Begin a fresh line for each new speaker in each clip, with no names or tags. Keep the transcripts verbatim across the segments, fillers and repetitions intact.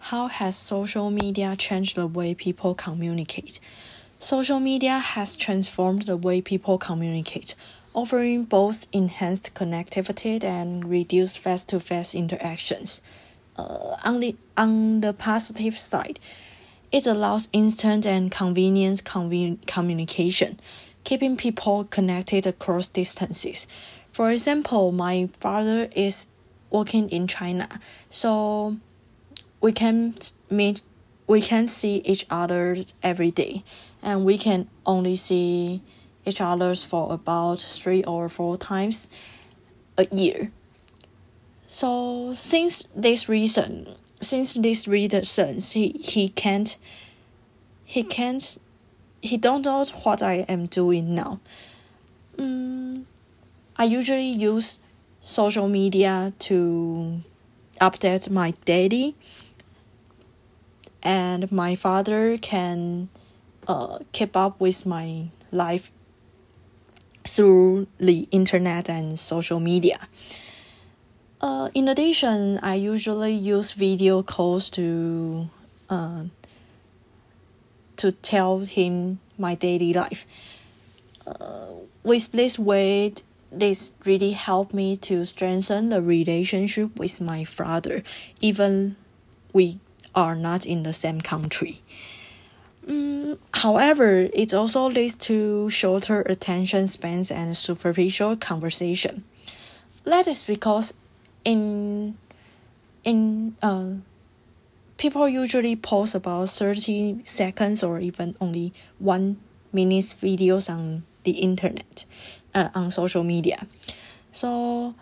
How has social media changed the way people communicate? Social media has transformed the way people communicate, offering both enhanced connectivity and reduced face-to-face interactions. Uh, on the on the positive side, it allows instant and convenient conven- communication, keeping people connected across distances. For example, my father is working in China, so we can meet, we can see each other every day, and we can only see each other for about three or four times a year. So since this reason, since this reason, he he can't, he can't, he don't know what I am doing now. Um, I usually use social media to update my daily, and my father can uh, keep up with my life through the internet and social media. Uh, in addition, I usually use video calls to uh, to tell him my daily life. Uh, with this way, this really helped me to strengthen the relationship with my father, even we are not in the same country. Um, however, it also leads to shorter attention spans and superficial conversation. That is because in in uh, people usually post about thirty seconds or even only one minute videos on the internet, uh, on social media. So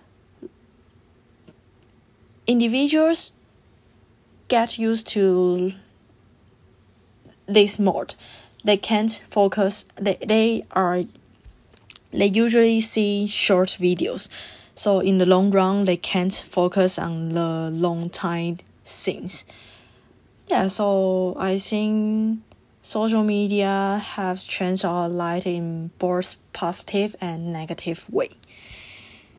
individuals get used to this mode. They can't focus. They they are they usually see short videos. So in the long run, they can't focus on the long time things. Yeah, so I think social media has changed our life in both positive and negative way.